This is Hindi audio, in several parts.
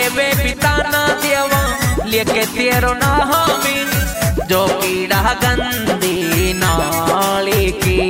आइए वे बिताना देवा लेके तेरो नामी जो कीड़ा गंदी नाली की।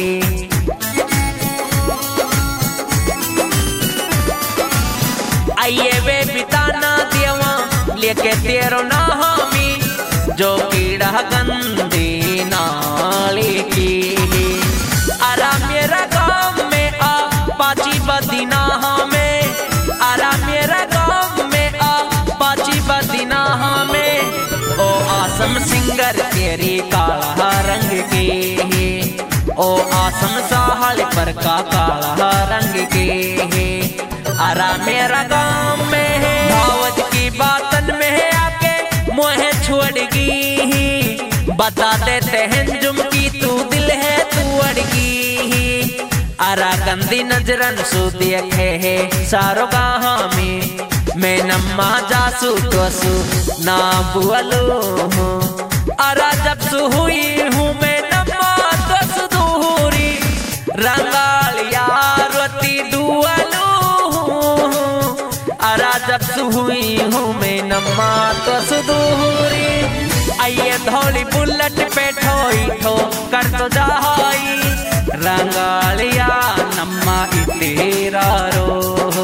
आइए वे बिताना देवा लेके तेरो नामी जो कीड़ा गंदी नाली की। अरा मेरा गाँव में आ पाची बदीना में, अरा मेरा गाँव में आ पाची बदीना में। ओ आसम सिंगर तेरी काला रंग की, ओ आसम साहल पर का काला रंग की। अरा मेरा गाँव में है भावत की बातन में है आके मोहे छोड़गी। बता देते हैं जुमकी तू दिल है तू अड़गी। अरा गंदी नजरन सु देखे है सारो गाँव में, मैं नम्मा जासू तो सु ना बुअलो हूँ। अरा जब सु हुई हूँ मैं नम्मा तो सु दूरी, रंगालिया रोती दुअलो हूँ। अरा जब सु हुई हूँ मैं नम्मा तो सु दूरी। आइए धौली बुलेट पे ठोई ठो कर तो जाई, रंगालिया नम्मा तेरा रो।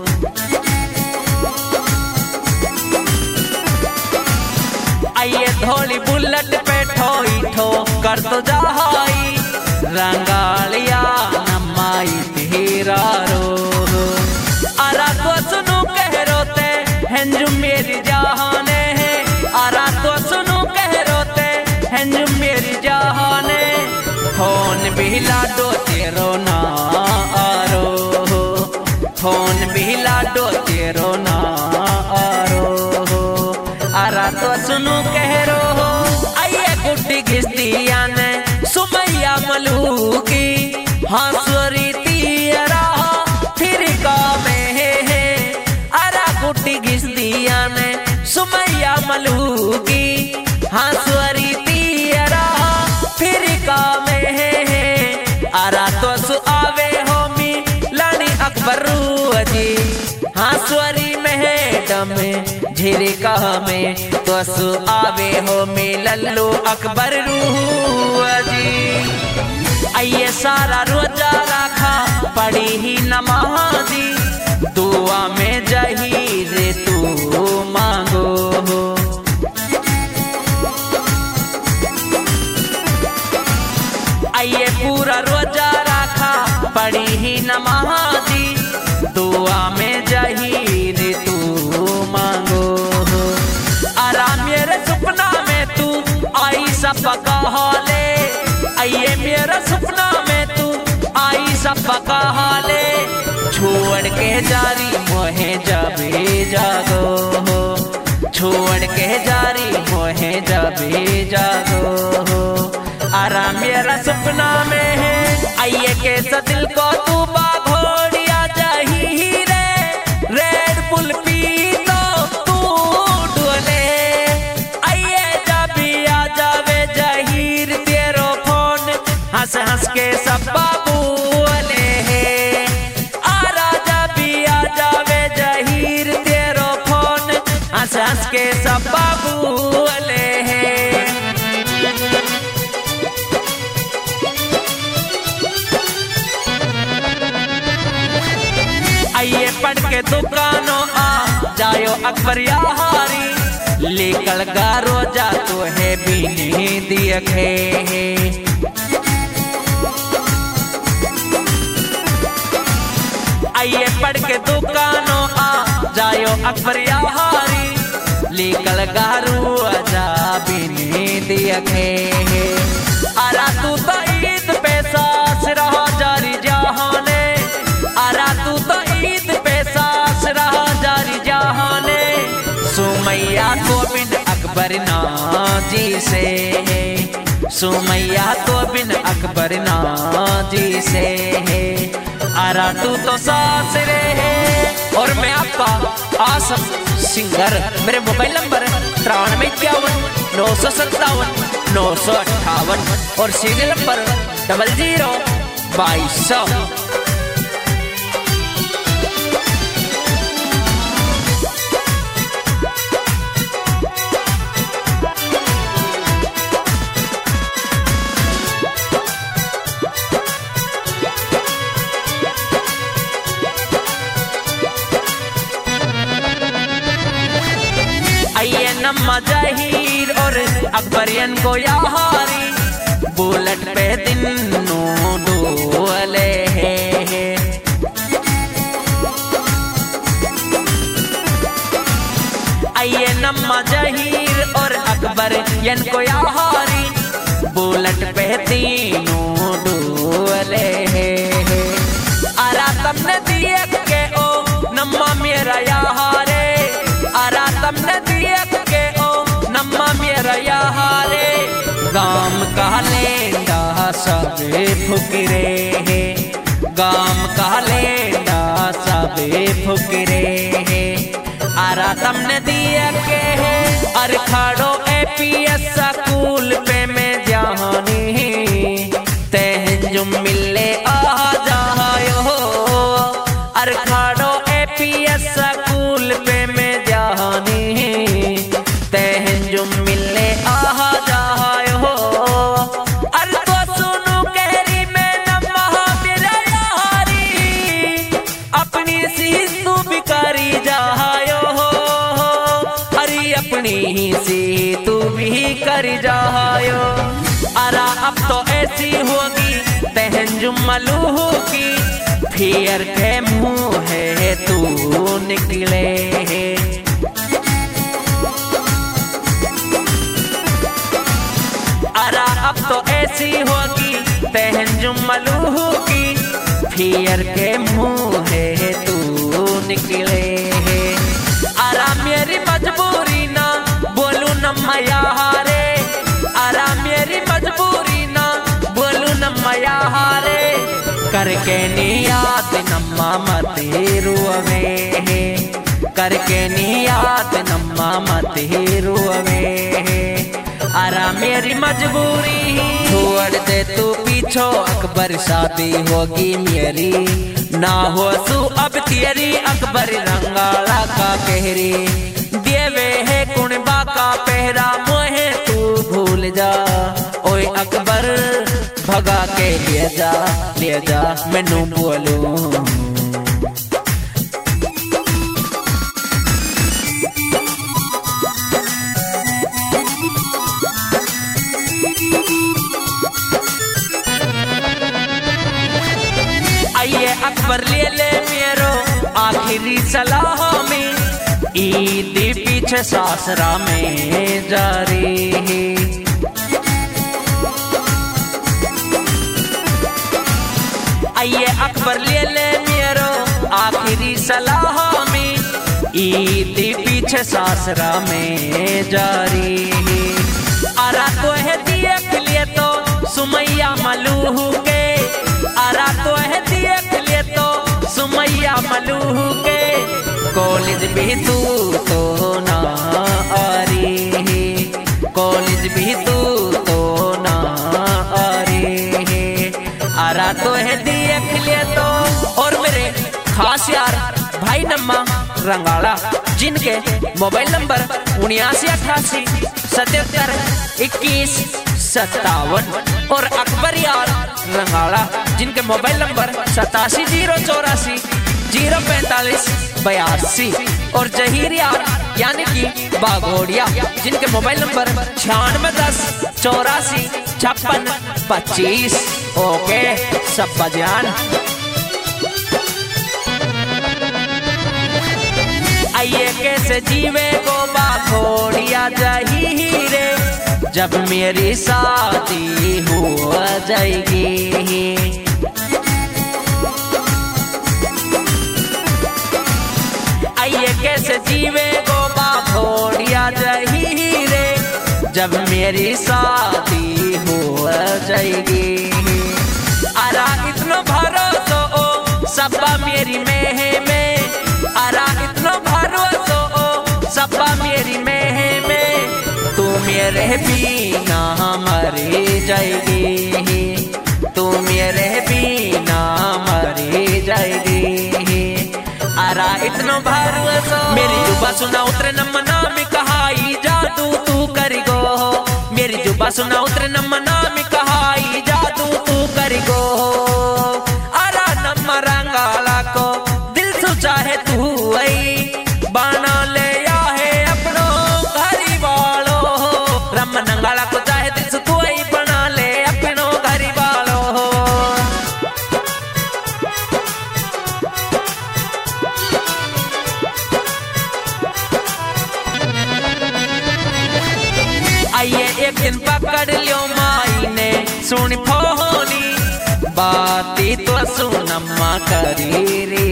आइए धौली बुलेट पे ठोई ठो कर तो जाई, रंगालिया नम्मा तेरा रो। अरा तो सुनो कह रोते हैं जो मेरी जहाने है, अरा तो सुनो कह रोते हैं जो मेरी जहाने। फोन भी लाडो तेरो ना आरो, फोन भी लाडो तेरो ना आरो। अरा तो सुनो कह रो आइए गुड्डी घिसदिया ने सुमैया मलू की। हांसुरी तीरा फिर का में है, अरा गुड्डी घिसदिया ने सुमैया मलू की। हांसुरी तीरा फिर का में है, अरा तो सु आवे हो मी लानी अकबरू जी। हांसुरी में है दम झिरका में तो सु आवे हो मी लल्लू अकबर रूह जी। आइए सारा रोजा रखा पड़ी ही नमाजी, दुआ में जहीर तू मांगो। आइए पूरा रोजा रखा पड़ी ही नमाजी, दुआ में जहीर तू मांगो। अरा मेरे सपना में तू आई सबका हाले, आइए मेरा सपना में तू आई सबका हाले। छोड़ के जारी मोहे जबे जागो, छोड़ के जारी मोहे जबे जागो। अरा मेरा सपना में है आइए के दिल को तू बाघोड़िया जाही रे, रेड बुल पी तो तू डोले। आइए जबी आ जावे जहीर तेरो फोन, हंस हंस के सब बाबूले है। आरा जबी आ जावे जहीर तेरो फोन, हंस हंस के सब बाबूले है। आइए पढ़ के दुकानों आ जायो अकबर यारी, लेकर गारो जा तो है बीनी दिखे। आइए पढ़ के दुकानों आ जायो अकबर यारी, लेकर गारो जा बीनी दिखे। अरा तू तो ईद पे सास रहा जारी जहाने, अरा तू तो ईद पे सास रहा जारी जहाने। सुमैया तो बिन अकबर ना जी से, सुमैया तो बिन अकबर ना जी से। अरा तू तो सास रे है। और मैं आपका आसम सिंगर, मेरे मोबाइल नंबर 9351 957 958 और सीरियल नंबर 00 2200। नम्मा जहीर और अकबरियन को यारी बुलेट पे दिन डोले है। आइए नम्मा जहीर और अकबरियन को यारी बुलेट पे तीनों डोले है। आरा तमने दिए के ओ नम्मा मेरा यारे, आरा तमने दिए के ओ नम्मा मेरा यारे। गाम का लेंडा सबे फुकरे है, गाम का लेंडा सबे फुकरे है। आरा तमने दिए के है अरे खड़ो APS स्कूल पे में जानी तहन जो मिले आ जायो। अरे खड़ो APS स्कूल पे में जानी तहन जो मिले आ जायो। अरे तो सुनो कहरी में नम्मा मेरा यारी अपनी सी तू बिकारी जायो। अरे अपनी सी तू भी कर जायो। अरा अब तो ऐसी होगी तहन जुम्मलू की फिर के मुँह है तू निकले। अरा अब तो ऐसी होगी तहन जुम्मलू की फिर के मुँह है तू निकले। अरा मेरी मजबूरी ना बोलू नम्मा यारे, अरा मेरी मजबूरी ना बोलू नम्मा यारे। करके नियात नम्मा मते रुवे, करके नियात नम्मा मते रुवे। अरा मेरी मजबूरी छोड़ दे तू पीछो अकबर शादी होगी मेरी ना हो सू अब तेरी। अकबर रंगाला का कहरी देवे है कुणबा का पहरा मोहे तू भूल जा। ओए अकबर भगा के ले जा मैनू बोलूं। आइए अकबर ले ले मेरो आखिरी सलाह में ईद पीछे सासरा में जारी है। आइए अकबर ले ले मेरो आखिरी सलाह में ईद पीछे सासरा में जारी है। अरा तो है देख लिए तो सुमैया मलूह के, अरा तो है देख लिए तो सुमैया मलूह के। कॉलेज भी तू तो ना आ रही है, कॉलेज भी तू तो ना आ रही है। अरा तो है देख लिए तो। और मेरे खास यार भाई नम्मा रंगाला जिनके मोबाइल नंबर 7988 77 21 57 और अकबर यार रंगाला जिनके मोबाइल नंबर 87 084 045 82 और जहीर यार यानी कि बागोड़िया जिनके मोबाइल नंबर 9610 84 56 25। ओके सब बजान। आइए कैसे जीवे को बागोड़िया जहीरे जब मेरी शादी हो जाएगी। आइए कैसे जीवे को बागोड़िया जहीरे जब मेरी शादी हो जाएगी। अरा इतना भरोसा ओ सबा मेरी में, अरा इतना भरोसा ओ सबा मेरी में। तू मेरे बिना मर जाएगी, तू मेरे बिना मर जाएगी। अरा इतना भरोसा मेरी जुबा सुना उतरे नम्मा नाम कहाई जादू तू करी गो। मेरी जुबा सुना उतरे नम्मा नाम कहाई जादू तू करी गो। अरा नम्मा रंगाला को दिल से चाहे तू आई बना ले या है अपनो घरी सुन फोनी बाती तो सुनम्मा करी रे।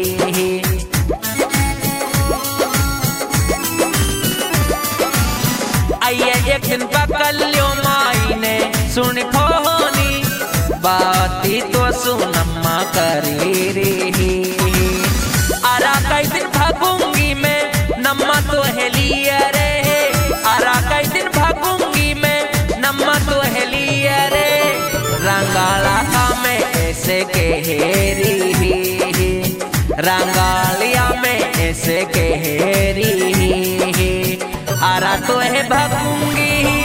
आइए एक दिन पकड़ियो माई ने सुन फोनी बाती तो सुनम्मा करी रे। आरा कई दिन भागूंगी मैं नम्मा तो हेलिया रे। आरा कई दिन भागूंगी मैं नम्मा तो हेलिया रे। रंगाला का में ऐसे कहेरी रंगालिया में ऐसे कहेरी आरा तो है भागूंगी।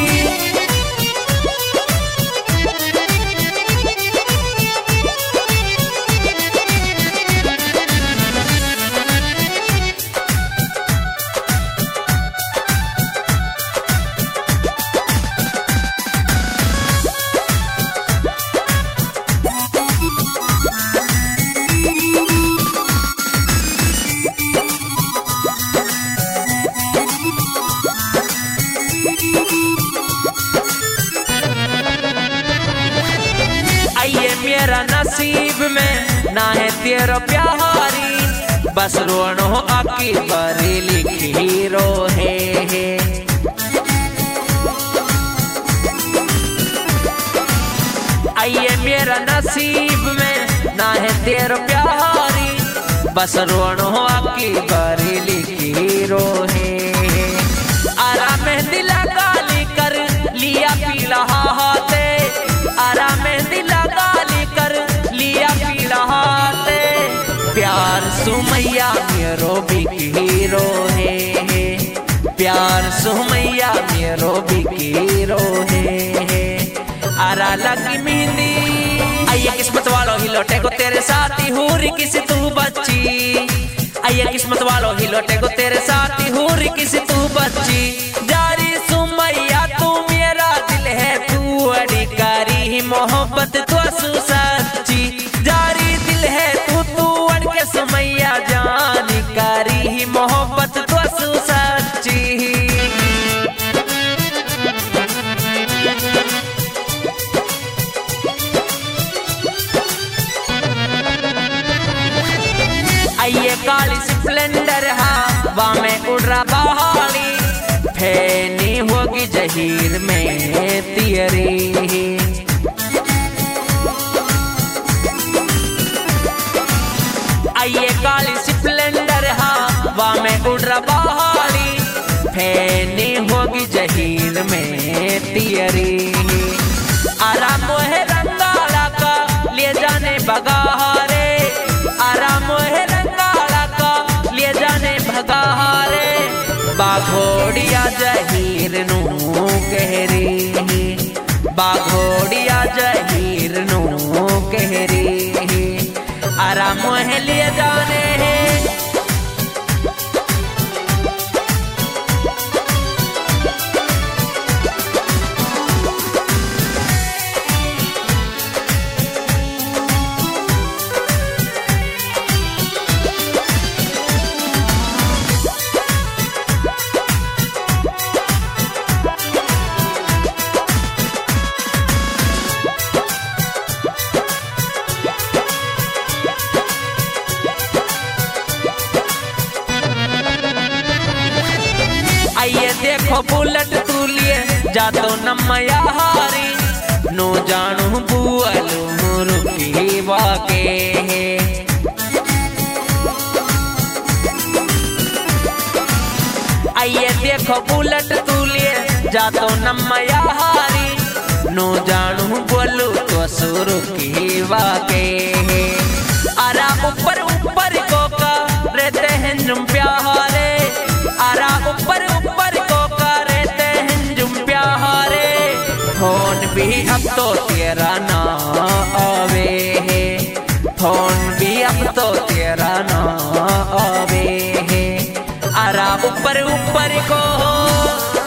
मेरा नसीब में ना है तेरा प्यारी बस रोनो आकी बरी लिखी रो है। आइए मेरा नसीब में ना है तेरा प्यारी बस रोनो आकी बरी लिखी रो है। आरा मेहंदी लगा कर लिया पीला हाथे। आरा मेहंदी लगा कर लिया पीला हाथे। प्यार सुमैया मेरो बिकीरो है। प्यार सुमैया मेरो बिकीरो है। आरा लगी मेहंदी आइए किस्मत वालों ही लौटे को तेरे साथी हूरी किसी तू बच्ची। आइए किस्मत वालों ही लौटे को तेरे साथी हूरी किसी तू बच्ची। जारी सुमैया तू मेरा दिल है तू अधिकारी मोहब्बत तो सच्ची। जारी दिल है तू अड़ के सुमैया जानकारी मोहब्बत तो सच्ची। आइए काली स्प्लेंडर हवा में उड़ रहा बहाली फैनी होगी जहीर में तियरी। आइए काली स्प्लेंडर हवा में उड़ रहा बहाली फैनी होगी जहीर में तियरी। आराम है रंगाला का ले जाने बगारे। आराम है रंगाला का ले जाने भगारे। बाघोड़िया जहीर नू कहरी बाघोड़िया जहीर नू कहरी आराम है लिए जाने हैं। आइए देखो बुलेट तू लिए जा तो नमया हारी नो जानू बुअलू रुकी वाके। आइए देखो बुलेट तू लिए जा तो नमया हारी नो जानू बोलू तो सुरु की वाके। आरा ऊपर ऊपर को का रहते हैं जुम प्यारे। आरा ऊपर ऊपर को का रहते हैं जुम प्यारे। फोन भी अब तो तेरा ना आवे है। फोन भी अब तो तेरा ना आवे है। आरा ऊपर ऊपर को